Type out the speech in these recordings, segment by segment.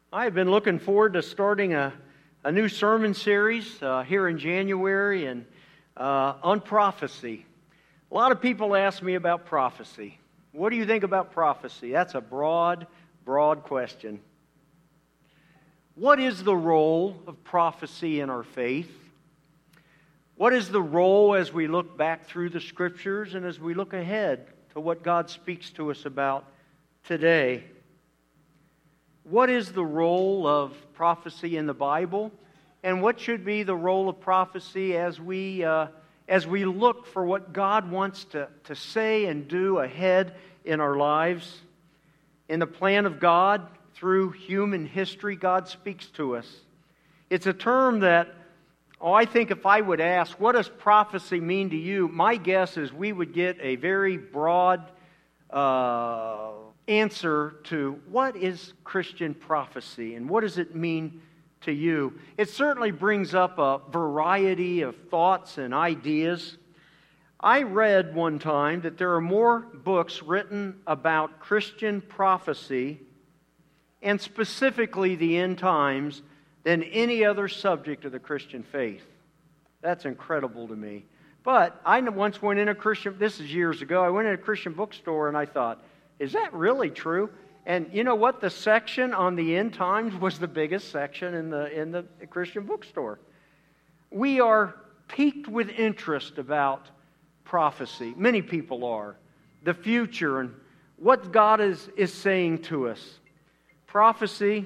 I've been looking forward to starting a new sermon series here in January and on prophecy. A lot of people ask me about prophecy. What do you think about prophecy? That's a broad question. What is the role of prophecy in our faith? What is the role as we look back through the Scriptures and as we look ahead to what God speaks to us about today? What is the role of prophecy in the Bible? And what should be the role of prophecy as we look for what God wants to say and do ahead in our lives? In the plan of God, through human history, God speaks to us. It's a term that, I think if I would ask, what does prophecy mean to you? My guess is we would get a very broad answer to what is Christian prophecy and what does it mean to you. It certainly brings up a variety of thoughts and ideas. I read one time that there are more books written about Christian prophecy and specifically the end times than any other subject of the Christian faith. That's incredible to me. But I once went in a Christian, this is years ago, I went in a Christian bookstore and I thought, is that really true? And you know what? The section on the end times was the biggest section in the Christian bookstore. We are piqued with interest about prophecy. Many people are. The future and what God is saying to us. Prophecy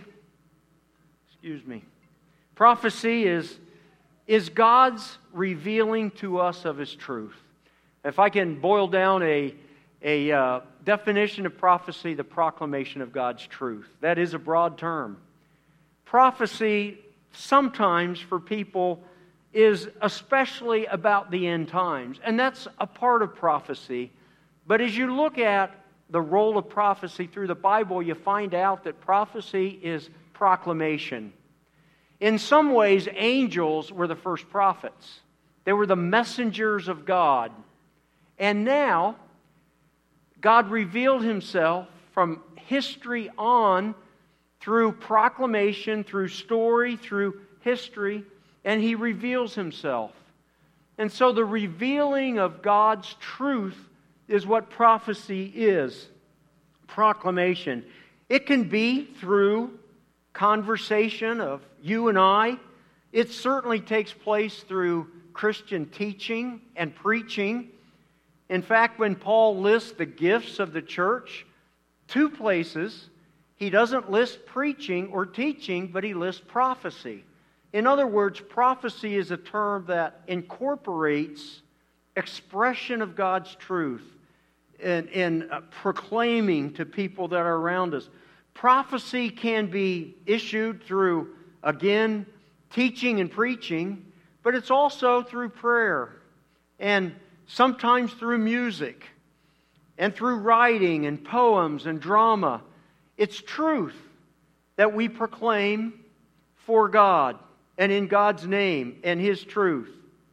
is God's revealing to us of His truth. If I can boil down a definition of prophecy, the proclamation of God's truth. That is a broad term. Prophecy, sometimes for people, is especially about the end times. And that's a part of prophecy. But as you look at the role of prophecy through the Bible, you find out that prophecy is proclamation. In some ways, angels were the first prophets. They were the messengers of God. And now, God revealed Himself from history on through proclamation, through story, through history, and He reveals Himself. And so the revealing of God's truth is what prophecy is. Proclamation. It can be through conversation of you and I. It certainly takes place through Christian teaching and preaching. In fact, when Paul lists the gifts of the church, 2 places, he doesn't list preaching or teaching, but he lists prophecy. In other words, prophecy is a term that incorporates expression of God's truth in proclaiming to people that are around us. Prophecy can be issued through, again, teaching and preaching, but it's also through prayer and sometimes through music and through writing and poems and drama. It's truth that we proclaim for God and in God's name and His truth.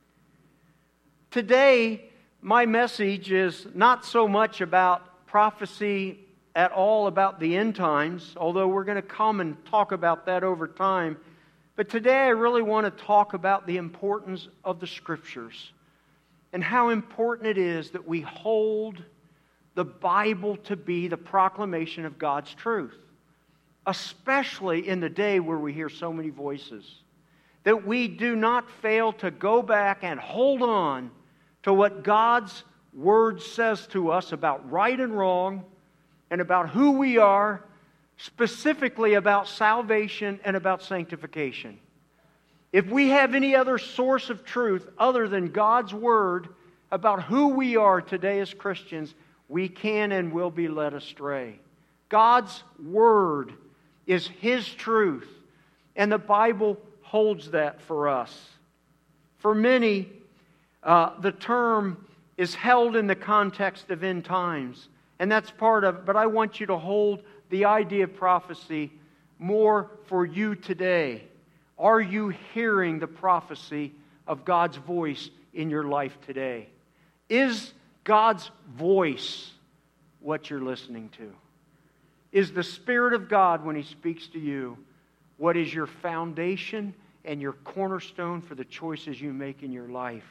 Today, my message is not so much about prophecy at all about the end times, although we're going to come and talk about that over time. But today I really want to talk about the importance of the Scriptures and how important it is that we hold the Bible to be the proclamation of God's truth, especially in the day where we hear so many voices. That we do not fail to go back and hold on to what God's Word says to us about right and wrong and about who we are, specifically about salvation and about sanctification. If we have any other source of truth other than God's Word about who we are today as Christians, we can and will be led astray. God's Word is His truth, and the Bible holds that for us. For many, the term is held in the context of end times, and that's part of it, but I want you to hold the idea of prophecy more for you today. Are you hearing the prophecy of God's voice in your life today? Is God's voice what you're listening to? Is the Spirit of God, when He speaks to you, what is your foundation and your cornerstone for the choices you make in your life.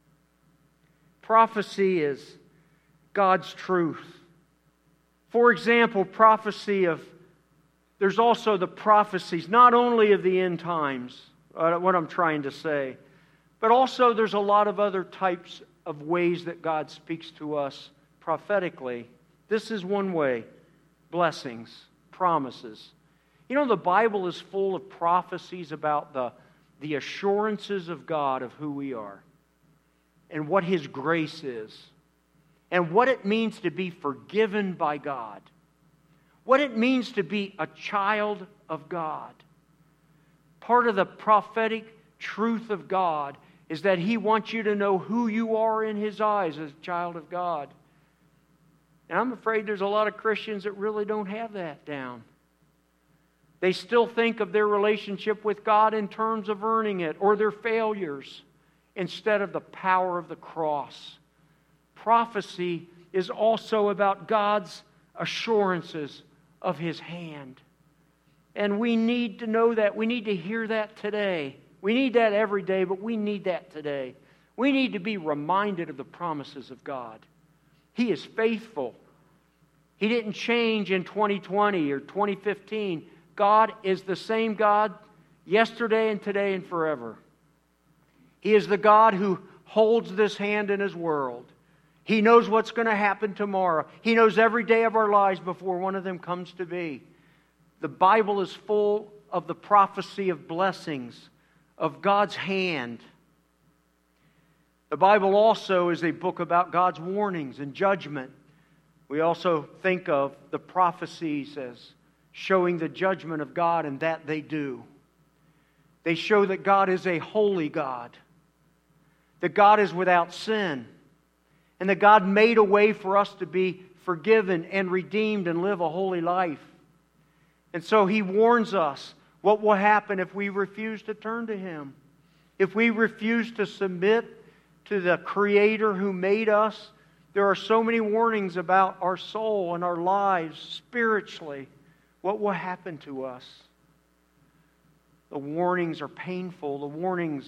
Prophecy is God's truth. For example, there's also the prophecies, not only of the end times, what I'm trying to say, but also there's a lot of other types of ways that God speaks to us prophetically. This is one way: blessings, promises. You know, the Bible is full of prophecies about the assurances of God of who we are and what His grace is and what it means to be forgiven by God, what it means to be a child of God. Part of the prophetic truth of God is that He wants you to know who you are in His eyes as a child of God. And I'm afraid there's a lot of Christians that really don't have that down. They still think of their relationship with God in terms of earning it or their failures instead of the power of the cross. Prophecy is also about God's assurances of His hand. And we need to know that. We need to hear that today. We need that every day, but we need that today. We need to be reminded of the promises of God. He is faithful. He didn't change in 2020 or 2015. God is the same God yesterday and today and forever. He is the God who holds this hand in His world. He knows what's going to happen tomorrow. He knows every day of our lives before one of them comes to be. The Bible is full of the prophecy of blessings, of God's hand. The Bible also is a book about God's warnings and judgment. We also think of the prophecies as showing the judgment of God, and that they do. They show that God is a holy God, that God is without sin, and that God made a way for us to be forgiven and redeemed and live a holy life. And so He warns us what will happen if we refuse to turn to Him, if we refuse to submit to the Creator who made us. There are so many warnings about our soul and our lives spiritually. What will happen to us? The warnings are painful. The warnings,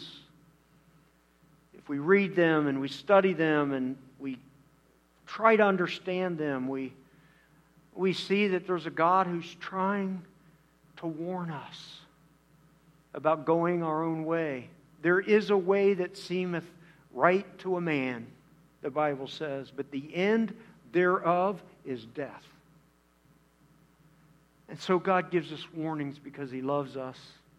if we read them and we study them and we try to understand them, we see that there's a God who's trying to warn us about going our own way. There is a way that seemeth right to a man, the Bible says, but the end thereof is death. And so God gives us warnings because He loves us.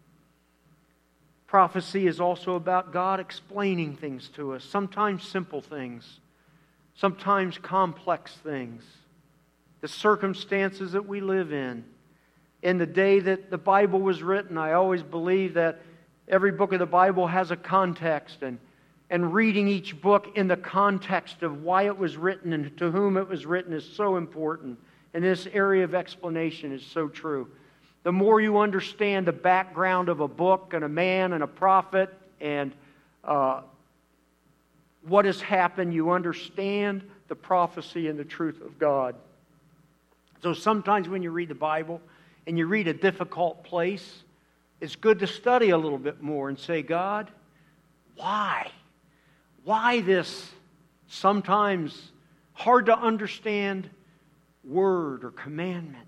Prophecy is also about God explaining things to us, sometimes simple things, sometimes complex things. The circumstances that we live in. In the day that the Bible was written, I always believe that every book of the Bible has a context, and reading each book in the context of why it was written and to whom it was written is so important. And this area of explanation is so true. The more you understand the background of a book and a man and a prophet and what has happened, you understand the prophecy and the truth of God. So sometimes when you read the Bible and you read a difficult place, it's good to study a little bit more and say, God, why? Why this sometimes hard to understand word or commandment?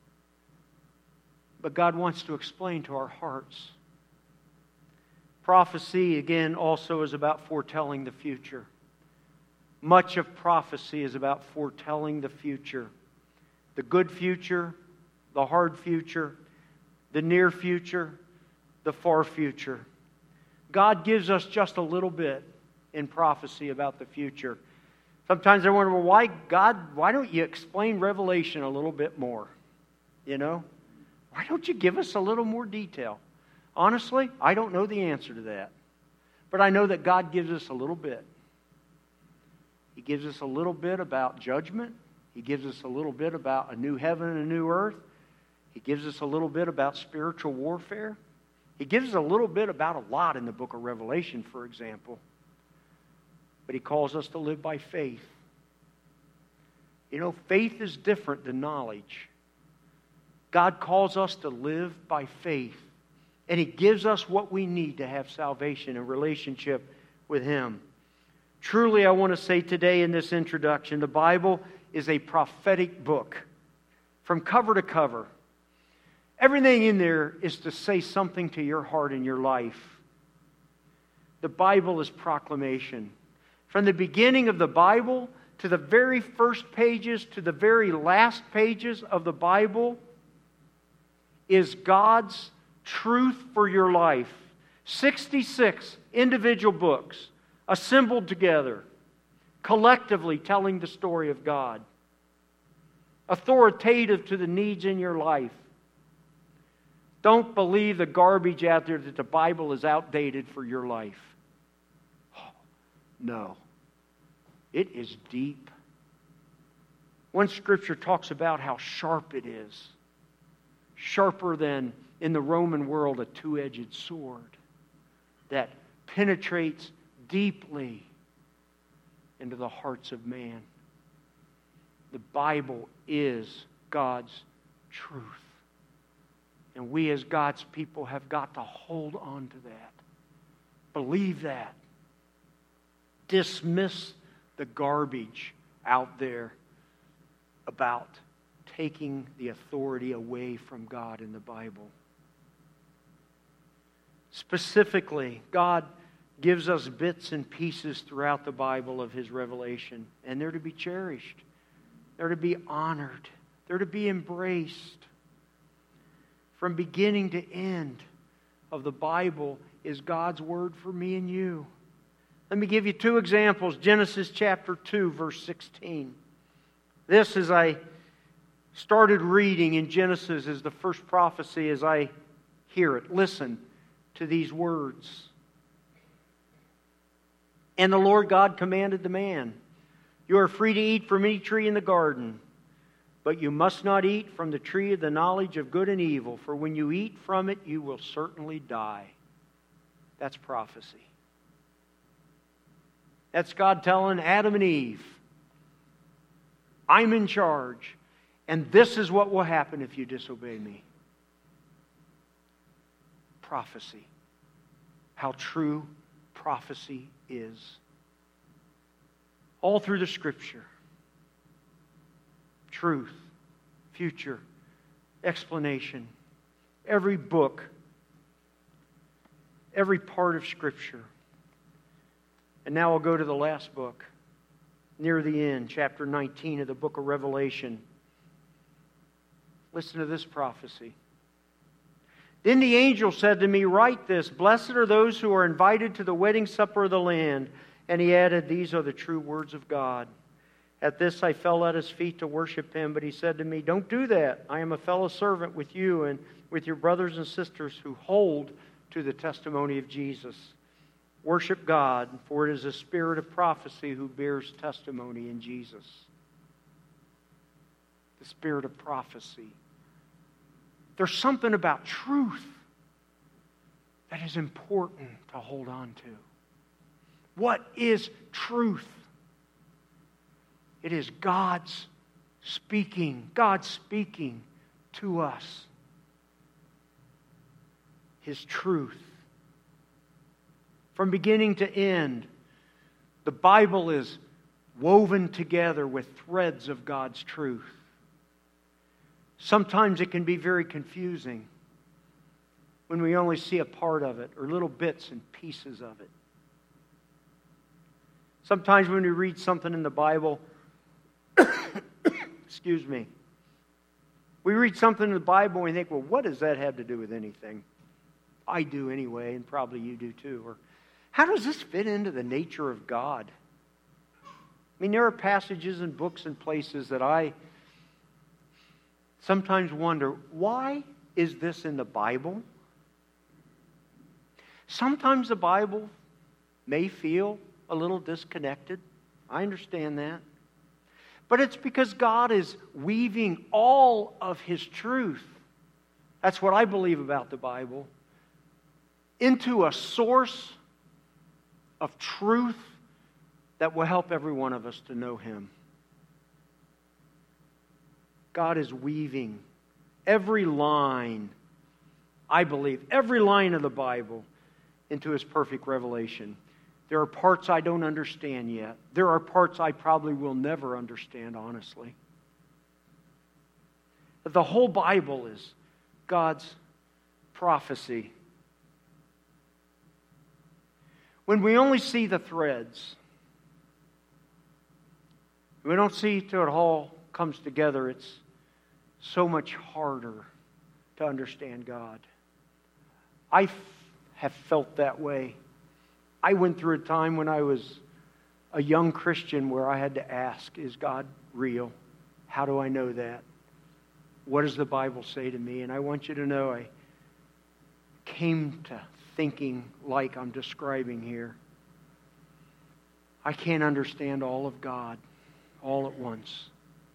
But God wants to explain to our hearts. Prophecy, again, also is about foretelling the future. Much of prophecy is about foretelling the future. The good future, the hard future, the near future, the far future. God gives us just a little bit in prophecy about the future. Sometimes I wonder, well, why don't you explain Revelation a little bit more? You know? Why don't you give us a little more detail? Honestly, I don't know the answer to that. But I know that God gives us a little bit. He gives us a little bit about judgment. He gives us a little bit about a new heaven and a new earth. He gives us a little bit about spiritual warfare. He gives us a little bit about a lot in the book of Revelation, for example. But He calls us to live by faith. You know, faith is different than knowledge. God calls us to live by faith And He gives us what we need to have salvation and relationship with Him. Truly, I want to say today in this introduction, the Bible is a prophetic book. From cover to cover. Everything in there is to say something to your heart and your life. The Bible is proclamation. From the beginning of the Bible to the very first pages to the very last pages of the Bible is God's truth for your life. 66 individual books assembled together, collectively telling the story of God. Authoritative to the needs in your life. Don't believe the garbage out there that the Bible is outdated for your life. No. It is deep. One scripture talks about how sharp it is. Sharper than, in the Roman world, a two-edged sword that penetrates deeply into the hearts of man. The Bible is God's truth. And we as God's people have got to hold on to that. Believe that. Dismiss the garbage out there about taking the authority away from God in the Bible. Specifically, God gives us bits and pieces throughout the Bible of His revelation, and they're to be cherished. They're to be honored. They're to be embraced. From beginning to end of the Bible is God's Word for me and you. Let me give you two examples. Genesis chapter 2, verse 16. This, as I started reading in Genesis, is the first prophecy as I hear it. Listen to these words. And the Lord God commanded the man, "You are free to eat from any tree in the garden, but you must not eat from the tree of the knowledge of good and evil, for when you eat from it, you will certainly die." That's prophecy. That's God telling Adam and Eve, I'm in charge, and this is what will happen if you disobey me. Prophecy. How true prophecy is. All through the Scripture. Truth, future, explanation. Every book, every part of Scripture. And now I'll go to the last book, near the end, chapter 19 of the book of Revelation. Listen to this prophecy. Then the angel said to me, "Write this, blessed are those who are invited to the wedding supper of the Lamb." And he added, "These are the true words of God." At this I fell at his feet to worship him, but he said to me, "Don't do that. I am a fellow servant with you and with your brothers and sisters who hold to the testimony of Jesus. Worship God, for it is a spirit of prophecy who bears testimony in Jesus." The spirit of prophecy. There's something about truth that is important to hold on to. What is truth? It is God speaking to us. His truth. From beginning to end, the Bible is woven together with threads of God's truth. Sometimes it can be very confusing when we only see a part of it or little bits and pieces of it. Sometimes when we read something in the Bible, excuse me, we read something in the Bible and we think, well, what does that have to do with anything? I do anyway, and probably you do too. Or how does this fit into the nature of God? I mean, there are passages and books and places that I sometimes wonder, why is this in the Bible? Sometimes the Bible may feel a little disconnected. I understand that. But it's because God is weaving all of His truth. That's what I believe about the Bible. Into a source of truth that will help every one of us to know Him. God is weaving every line I believe, every line of the Bible into His perfect revelation. There are parts I don't understand yet. There are parts I probably will never understand, honestly. But the whole Bible is God's prophecy. When we only see the threads, we don't see till it all comes together, it's so much harder to understand God. I have felt that way. I went through a time when I was a young Christian where I had to ask, is God real? How do I know that? What does the Bible say to me? And I want you to know I came to thinking like I'm describing here. I can't understand all of God all at once.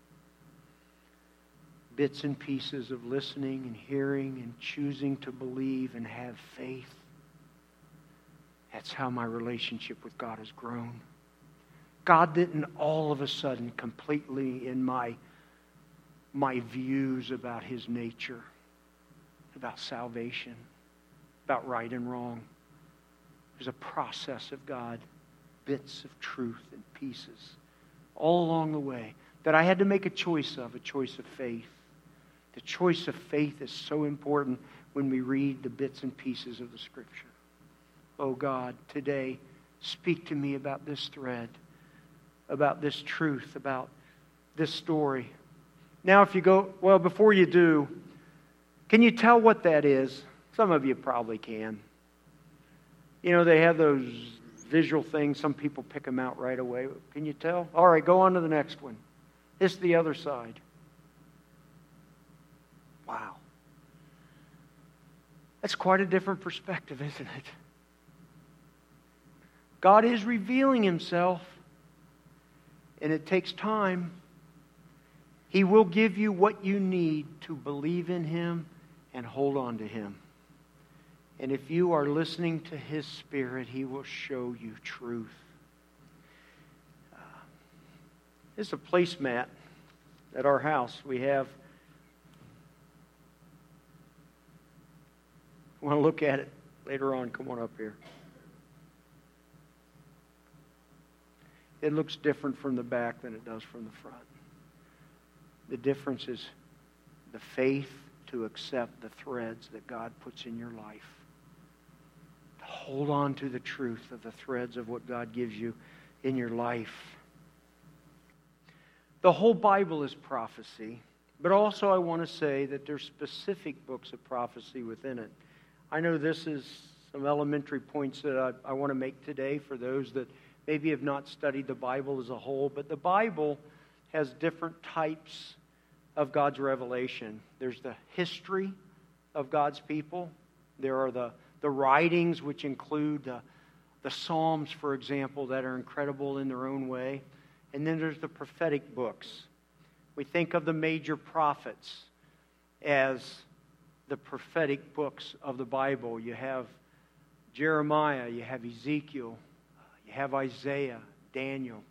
Bits and pieces of listening and hearing and choosing to believe and have faith. That's how my relationship with God has grown. God didn't all of a sudden completely in my views about His nature, about salvation, about right and wrong. There's a process of God, bits of truth and pieces, all along the way, that I had to make a choice of faith. The choice of faith is so important when we read the bits and pieces of the Scripture. Oh God, today, speak to me about this thread, about this truth, about this story. Now if you go, well, before you do, can you tell what that is? Some of you probably can. You know, they have those visual things. Some people pick them out right away. Can you tell? All right, go on to the next one. It's the other side. Wow. That's quite a different perspective, isn't it? God is revealing Himself, and it takes time. He will give you what you need to believe in Him and hold on to Him. And if you are listening to His Spirit, He will show you truth. There's a placemat at our house. We have. Want to look at it later on? Come on up here. It looks different from the back than it does from the front. The difference is the faith to accept the threads that God puts in your life. To hold on to the truth of the threads of what God gives you in your life. The whole Bible is prophecy, but also I want to say that there's specific books of prophecy within it. I know this is some elementary points that I want to make today for those that maybe have not studied the Bible as a whole, but the Bible has different types of God's revelation. There's the history of God's people. There are the writings, which include the Psalms, for example, that are incredible in their own way. And then there's the prophetic books. We think of the major prophets as the prophetic books of the Bible. You have Jeremiah, you have Ezekiel, you have Isaiah, Daniel.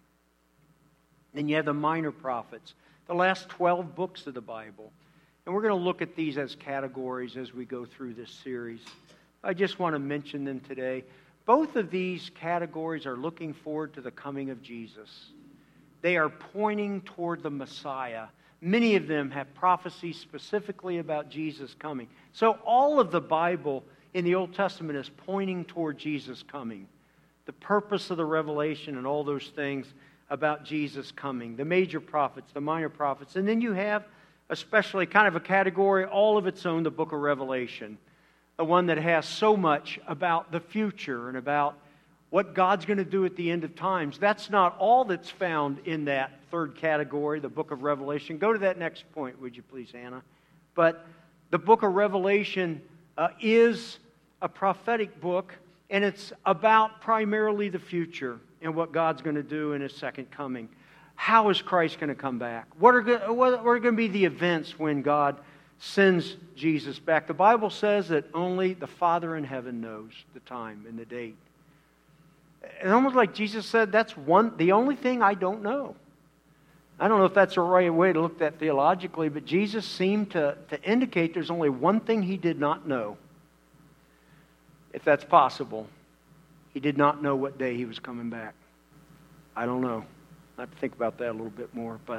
Then you have the minor prophets, the last 12 books of the Bible. And we're going to look at these as categories as we go through this series. I just want to mention them today. Both of these categories are looking forward to the coming of Jesus. They are pointing toward the Messiah. Many of them have prophecies specifically about Jesus coming. So all of the Bible in the Old Testament is pointing toward Jesus coming. The purpose of the revelation and all those things about Jesus coming. The major prophets, the minor prophets. And then you have especially kind of a category all of its own, the book of Revelation. The one that has so much about the future and about what God's going to do at the end of times. That's not all that's found in that third category, the book of Revelation. Go to that next point, would you please, Anna? But the book of Revelation is a prophetic book, and it's about primarily the future and what God's going to do in His second coming. How is Christ going to come back? What are going to be the events when God sends Jesus back? The Bible says that only the Father in heaven knows the time and the date. It's almost like Jesus said, that's the only thing I don't know. I don't know if that's the right way to look at that theologically, but Jesus seemed to indicate there's only one thing he did not know. If that's possible. He did not know what day he was coming back. I don't know. I have to think about that a little bit more, but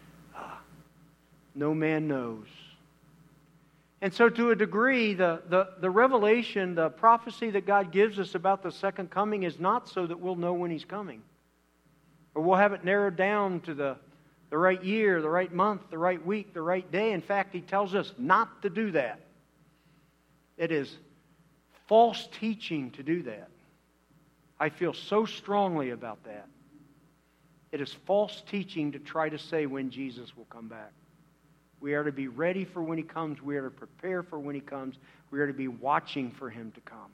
no man knows. And so to a degree, the revelation, the prophecy that God gives us about the second coming is not so that we'll know when he's coming. Or we'll have it narrowed down to the right year, the right month, the right week, the right day. In fact, he tells us not to do that. It is false teaching to do that. I feel so strongly about that. It is false teaching to try to say when Jesus will come back. We are to be ready for when he comes. We are to prepare for when he comes. We are to be watching for him to come.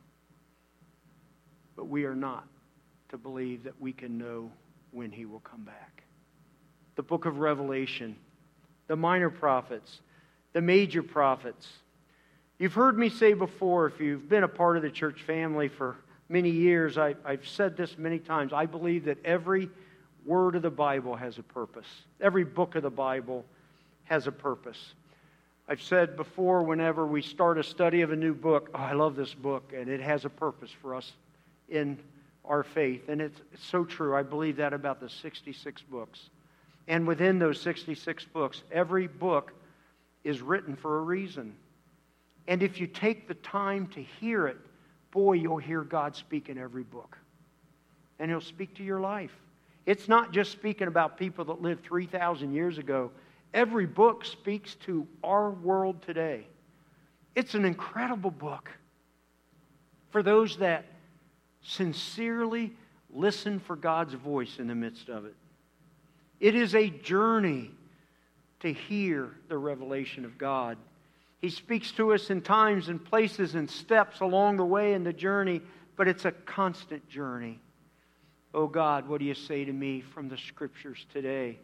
But we are not to believe that we can know when he will come back. The book of Revelation, the minor prophets, the major prophets. You've heard me say before, if you've been a part of the church family for many years, I've said this many times, I believe that every word of the Bible has a purpose. Every book of the Bible has a purpose. I've said before, whenever we start a study of a new book, I love this book, and it has a purpose for us in our faith. And it's so true. I believe that about the 66 books. And within those 66 books, every book is written for a reason. And if you take the time to hear it, boy, you'll hear God speak in every book. And he'll speak to your life. It's not just speaking about people that lived 3,000 years ago. Every book speaks to our world today. It's an incredible book for those that sincerely listen for God's voice in the midst of it. It is a journey to hear the revelation of God. He speaks to us in times and places and steps along the way in the journey, but it's a constant journey. Oh God, what do you say to me from the Scriptures today?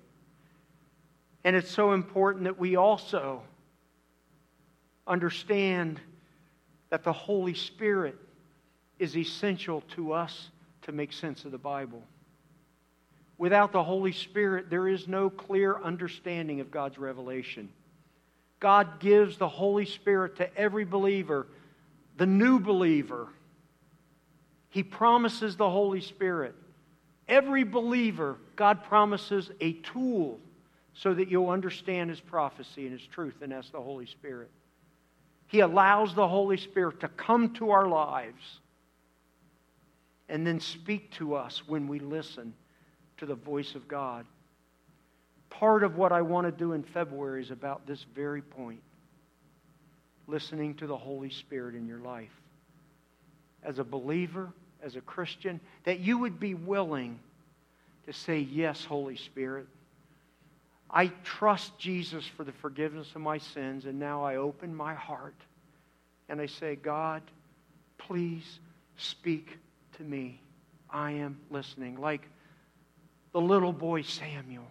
And it's so important that we also understand that the Holy Spirit is essential to us to make sense of the Bible. Without the Holy Spirit, there is no clear understanding of God's revelation. God gives the Holy Spirit to every believer, the new believer. He promises the Holy Spirit. Every believer, God promises a tool so that you'll understand His prophecy and His truth, and that's the Holy Spirit. He allows the Holy Spirit to come to our lives and then speak to us when we listen to the voice of God. Part of what I want to do in February is about this very point. Listening to the Holy Spirit in your life. As a believer, as a Christian, that you would be willing to say, yes, Holy Spirit, I trust Jesus for the forgiveness of my sins, and now I open my heart and I say, God, please speak to me. I am listening. Like the little boy Samuel.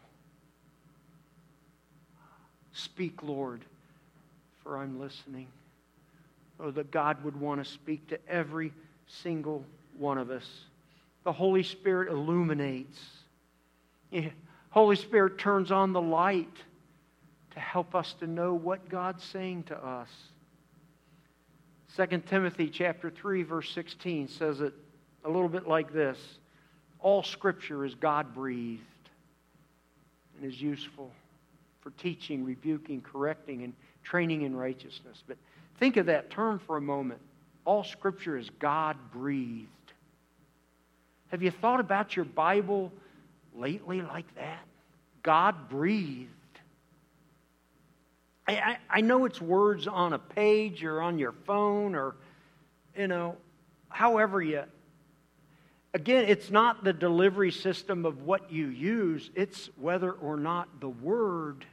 Speak, Lord, for I'm listening. Oh, that God would want to speak to every single one of us. The Holy Spirit illuminates. Holy Spirit turns on the light to help us to know what God's saying to us. 2 Timothy chapter 3, verse 16 says it a little bit like this. All Scripture is God-breathed and is useful for teaching, rebuking, correcting, and training in righteousness. But think of that term for a moment. All Scripture is God-breathed. Have you thought about your Bible lately like that? God-breathed. I know it's words on a page or on your phone or, however you... Again, it's not the delivery system of what you use. It's whether or not the Word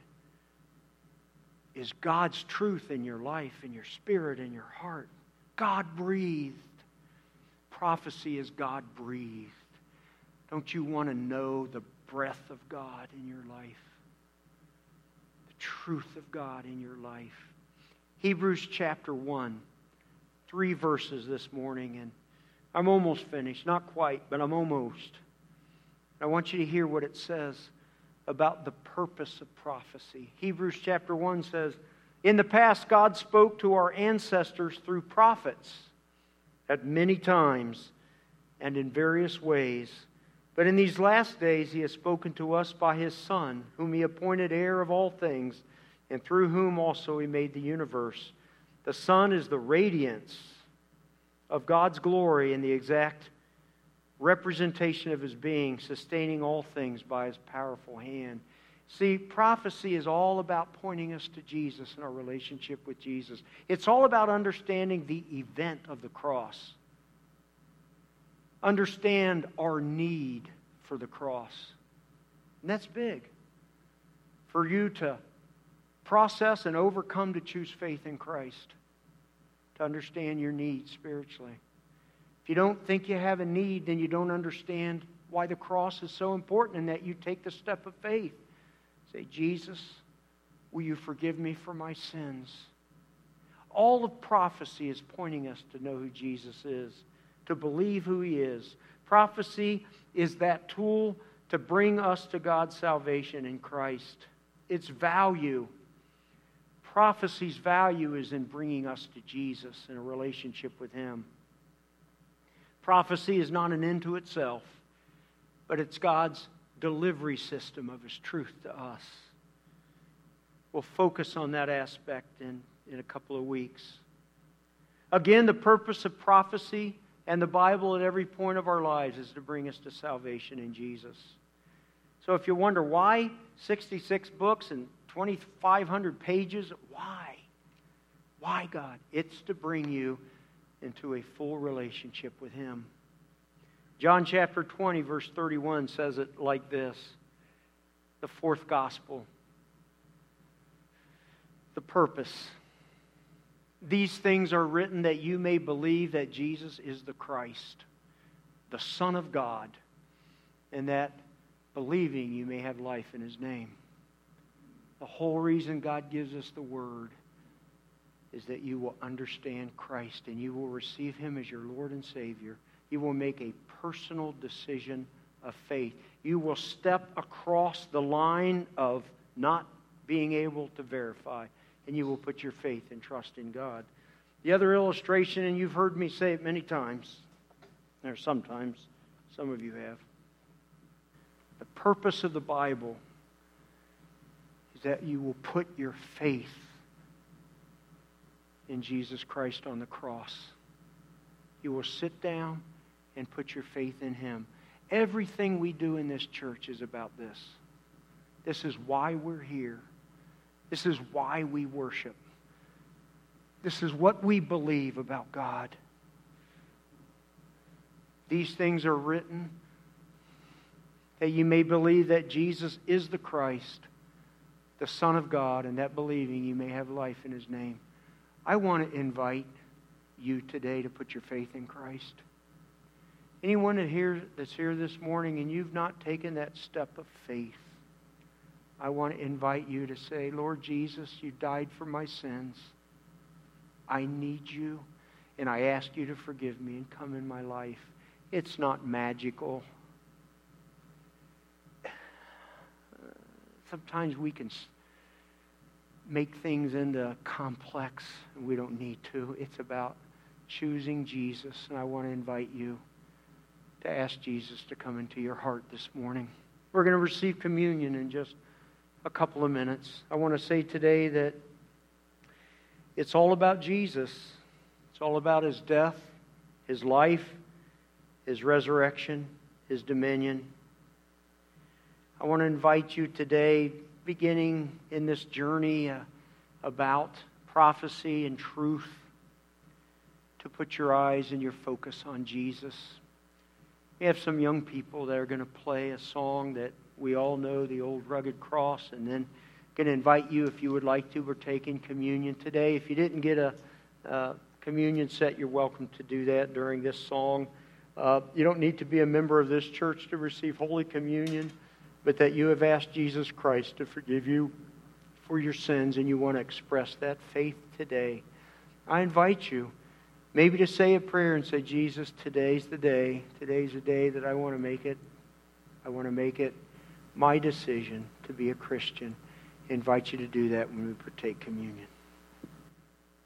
is God's truth in your life, in your spirit, in your heart. God-breathed. Prophecy is God-breathed. Don't you want to know the breath of God in your life? The truth of God in your life. Hebrews chapter 1. 3 verses this morning, and I'm almost finished. Not quite, but I'm almost. I want you to hear what it says about the purpose of prophecy. Hebrews chapter 1 says, "In the past, God spoke to our ancestors through prophets at many times and in various ways. But in these last days, He has spoken to us by His Son, whom He appointed heir of all things, and through whom also He made the universe. The Son is the radiance of God's glory and the exact representation of His being, sustaining all things by His powerful hand." See, prophecy is all about pointing us to Jesus and our relationship with Jesus. It's all about understanding the event of the cross. Understand our need for the cross. And that's big. For you to process and overcome to choose faith in Christ. To understand your need spiritually. If you don't think you have a need, then you don't understand why the cross is so important and that you take the step of faith. Say, "Jesus, will you forgive me for my sins?" All of prophecy is pointing us to know who Jesus is, to believe who He is. Prophecy is that tool to bring us to God's salvation in Christ. Its value, prophecy's value is in bringing us to Jesus in a relationship with Him. Prophecy is not an end to itself, but it's God's delivery system of His truth to us. We'll focus on that aspect in a couple of weeks. Again, the purpose of prophecy and the Bible at every point of our lives is to bring us to salvation in Jesus. So if you wonder why 66 books and 2,500 pages, why? Why, God? It's to bring you into a full relationship with Him. John chapter 20, verse 31 says it like this. The fourth gospel. The purpose. "These things are written that you may believe that Jesus is the Christ, the Son of God, and that believing you may have life in His name." The whole reason God gives us the Word is that you will understand Christ and you will receive Him as your Lord and Savior. You will make a personal decision of faith. You will step across the line of not being able to verify, and you will put your faith and trust in God. The other illustration, and you've heard me say it many times, or sometimes, some of you have. The purpose of the Bible is that you will put your faith in Jesus Christ on the cross. You will sit down and put your faith in Him. Everything we do in this church is about this. This is why we're here. This is why we worship. This is what we believe about God. These things are written that you may believe that Jesus is the Christ, the Son of God, and that believing you may have life in His name. I want to invite you today to put your faith in Christ. Anyone that's here this morning and you've not taken that step of faith, I want to invite you to say, "Lord Jesus, you died for my sins. I need you, and I ask you to forgive me and come in my life." It's not magical. Sometimes we can make things into complex, and we don't need to. It's about choosing Jesus, and I want to invite you to ask Jesus to come into your heart this morning. We're going to receive communion in just a couple of minutes. I want to say today that it's all about Jesus. It's all about His death, His life, His resurrection, His dominion. I want to invite you today, beginning in this journey about prophecy and truth, to put your eyes and your focus on Jesus. We have some young people that are going to play a song that we all know, the old rugged cross, and then going to invite you, if you would like to, partake in communion today. If you didn't get a communion set, you're welcome to do that during this song. You don't need to be a member of this church to receive Holy Communion, but that you have asked Jesus Christ to forgive you for your sins and you want to express that faith today. I invite you maybe to say a prayer and say, "Jesus, today's the day. Today's the day that I want to make it. I want to make it my decision to be a Christian. I invite you to do that when we partake communion.